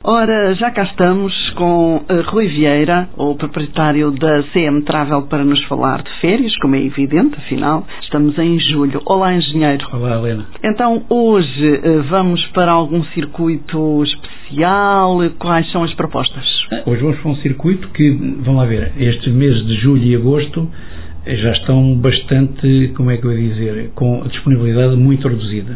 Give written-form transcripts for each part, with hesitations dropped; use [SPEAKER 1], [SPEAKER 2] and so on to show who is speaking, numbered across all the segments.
[SPEAKER 1] Ora, já cá estamos com Rui Vieira, o proprietário da CM Travel, para nos falar de férias, como é evidente, afinal, estamos em julho. Olá, engenheiro.
[SPEAKER 2] Olá, Helena.
[SPEAKER 1] Então, hoje vamos para algum circuito especial? Quais são as propostas?
[SPEAKER 2] Hoje vamos para um circuito que, vamos lá ver, estes meses de julho e agosto já estão bastante, como é que eu ia dizer, com a disponibilidade muito reduzida.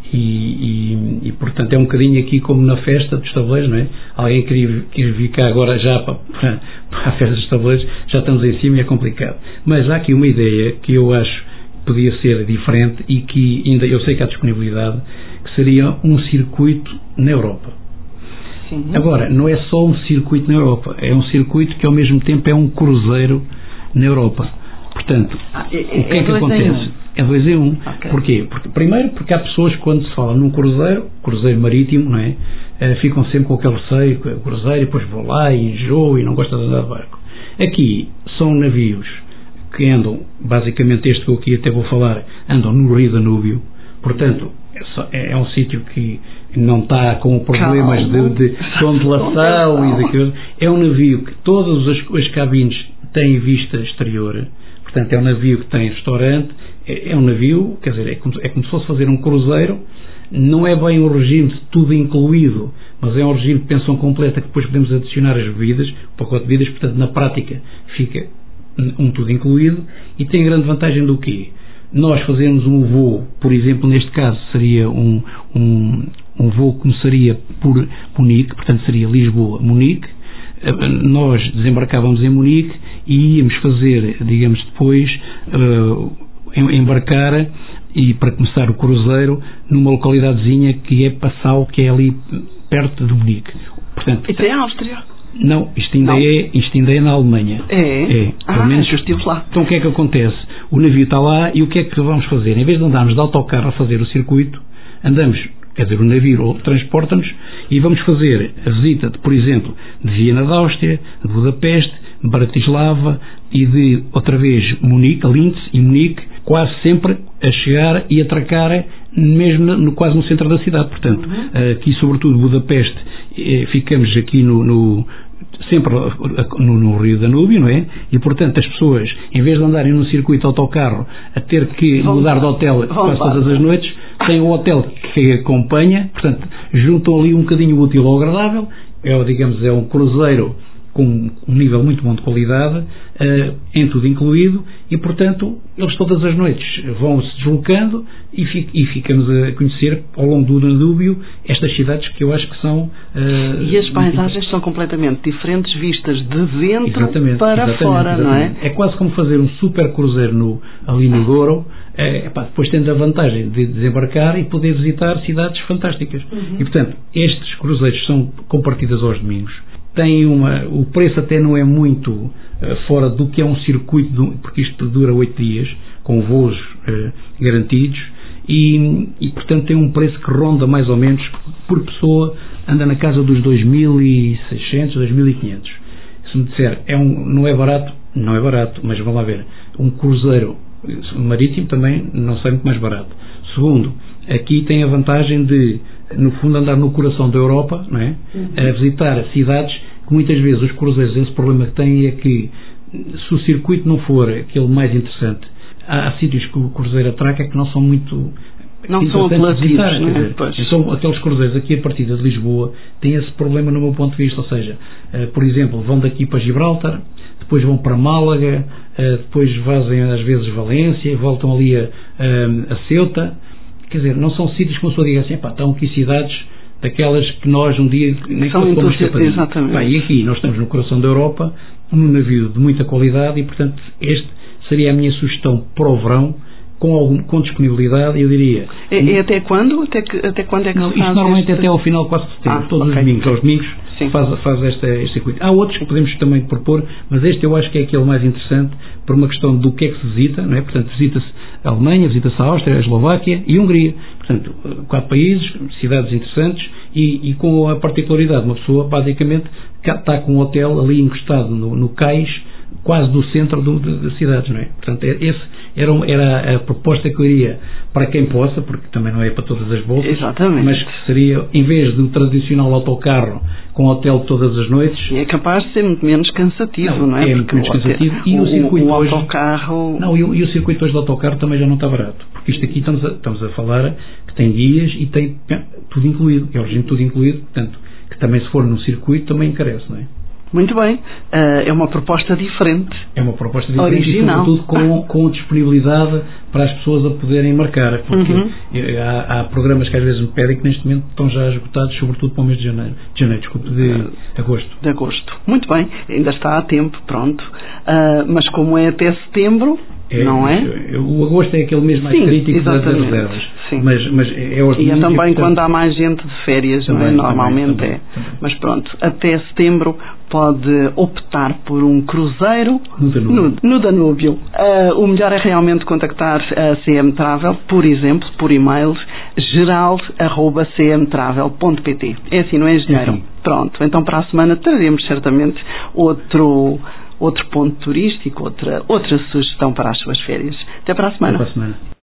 [SPEAKER 2] E, portanto, é um bocadinho aqui como na festa dos tabuleiros, não é? Alguém quis vir cá agora já para a festa dos tabuleiros, já estamos em cima e é complicado. Mas há aqui uma ideia que eu acho que podia ser diferente e que ainda eu sei que há disponibilidade, que seria um circuito na Europa.
[SPEAKER 1] Sim.
[SPEAKER 2] Agora, não é só um circuito na Europa, é um circuito que ao mesmo tempo é um cruzeiro na Europa. Portanto, o que é que acontece? É 2 em 1.
[SPEAKER 1] Okay.
[SPEAKER 2] Porquê? Primeiro, porque há pessoas que quando se fala num cruzeiro marítimo, não é? Ficam sempre com aquele receio, cruzeiro, e depois vou lá e enjoo e não gosto de andar de barco. Aqui são navios que andam, basicamente este que eu aqui até vou falar, andam no Rio Danúbio, portanto, é um sítio que não está com problemas de ondulação e daquilo. É um navio que todas as cabines têm vista exterior. Portanto, é um navio que tem restaurante, é um navio, quer dizer, é como se fosse fazer um cruzeiro, não é bem um regime de tudo incluído, mas é um regime de pensão completa que depois podemos adicionar as bebidas, o pacote de bebidas, portanto, na prática fica um tudo incluído e tem grande vantagem do quê? Nós fazemos um voo, por exemplo, neste caso seria um voo que começaria por Munique, portanto seria Lisboa-Munique. Nós desembarcávamos em Munique e íamos fazer, digamos, depois embarcar e para começar o cruzeiro numa localidadezinha que é Passau, que é ali perto de Munique. Portanto,
[SPEAKER 1] Isso é a Áustria?
[SPEAKER 2] Não, isto ainda é na Alemanha.
[SPEAKER 1] Pelo menos eu estive lá.
[SPEAKER 2] Então o que é que acontece? O navio está lá e o que é que vamos fazer? Em vez de andarmos de autocarro a fazer o circuito, andamos, quer dizer, o navio transporta-nos e vamos fazer a visita, por exemplo, de Viena da Áustria, de Budapeste, Bratislava e de, outra vez, Munique, Linz e Munique, quase sempre a chegar e atracar mesmo quase no centro da cidade. Portanto, aqui sobretudo Budapeste, ficamos aqui sempre no Rio Danúbio, não é? E, portanto, as pessoas, em vez de andarem num circuito de autocarro a ter que mudar de hotel quase todas as noites, têm um hotel que acompanha, portanto, juntam ali um bocadinho útil ao agradável, é um cruzeiro com um nível muito bom de qualidade, em tudo incluído, e, portanto, eles todas as noites vão-se deslocando e ficamos a conhecer, ao longo do Danúbio, estas cidades que eu acho que são...
[SPEAKER 1] e as paisagens são completamente diferentes, vistas de dentro para fora, não é?
[SPEAKER 2] É quase como fazer um super cruzeiro ali no Douro, depois tendo a vantagem de desembarcar e poder visitar cidades fantásticas. E, portanto, estes cruzeiros são com partidas aos domingos. O preço até não é muito fora do que é um circuito, porque isto dura 8 dias, com voos garantidos, e portanto tem um preço que ronda mais ou menos, por pessoa, anda na casa dos 2.600, 2.500. Se me disser, não é barato, mas vamos lá ver, um cruzeiro marítimo também não sai muito mais barato. Segundo, aqui tem a vantagem de, no fundo, andar no coração da Europa, não é? A visitar cidades que muitas vezes os cruzeiros, esse problema que têm é que, se o circuito não for aquele mais interessante, há sítios que o cruzeiro atraca que não são muito...
[SPEAKER 1] Não são apelativos,
[SPEAKER 2] São aqueles cruzeiros aqui a partir de Lisboa têm esse problema no meu ponto de vista, ou seja, por exemplo, vão daqui para Gibraltar, depois vão para Málaga, depois fazem às vezes Valência, voltam ali a Ceuta, quer dizer, não são sítios que uma pessoa diga assim, estão aqui cidades daquelas que nós um dia nem fomos escapadinhos. E aqui nós estamos no coração da Europa, num navio de muita qualidade e, portanto, este seria a minha sugestão para o verão, com disponibilidade, eu diria.
[SPEAKER 1] Até quando? Até quando é que
[SPEAKER 2] isto normalmente até ao final quase de setembro, todos os domingos. Aos domingos
[SPEAKER 1] Sim.
[SPEAKER 2] faz este circuito. Há outros que podemos também propor, mas este eu acho que é aquele mais interessante por uma questão do que é que se visita, não é? Portanto, visita-se a Alemanha, visita-se a Áustria, a Eslováquia e a Hungria. Portanto, 4 países, cidades interessantes e com a particularidade, uma pessoa basicamente está com um hotel ali encostado no cais, quase do centro das cidades, não é? Portanto, esse era a proposta que eu iria para quem possa, porque também não é para todas as bolsas.
[SPEAKER 1] Exatamente.
[SPEAKER 2] Mas que seria, em vez do tradicional autocarro com hotel todas as noites...
[SPEAKER 1] E é capaz de ser muito menos cansativo, não é?
[SPEAKER 2] É muito menos cansativo. E o circuito hoje...
[SPEAKER 1] autocarro...
[SPEAKER 2] Não, e o circuito hoje do autocarro também já não está barato. Porque isto aqui estamos a falar que tem guias e tem tudo incluído. É o regime tudo incluído, portanto, que também se for no circuito também encarece, não é?
[SPEAKER 1] Muito bem, é uma proposta diferente.
[SPEAKER 2] É uma proposta diferente
[SPEAKER 1] original.
[SPEAKER 2] E sobretudo com disponibilidade para as pessoas a poderem marcar, porque há programas que às vezes me pedem que neste momento estão já esgotados, sobretudo para o mês de agosto.
[SPEAKER 1] De agosto. Muito bem, ainda está a tempo, pronto. Mas como é até setembro, não é?
[SPEAKER 2] O agosto é aquele mês mais crítico das reservas.
[SPEAKER 1] Sim.
[SPEAKER 2] Mas é aos
[SPEAKER 1] e é também quando há mais gente de férias, também, não é? Normalmente
[SPEAKER 2] também.
[SPEAKER 1] Mas pronto, até setembro pode optar por um cruzeiro no Danúbio. O melhor é realmente contactar a CM Travel, por exemplo, por e-mail geral@cmtravel.pt. É assim, não é, engenheiro?
[SPEAKER 2] Sim.
[SPEAKER 1] Pronto, então para a semana teremos certamente outro ponto turístico, outra sugestão para as suas férias. Até para a semana.
[SPEAKER 2] Até para a semana.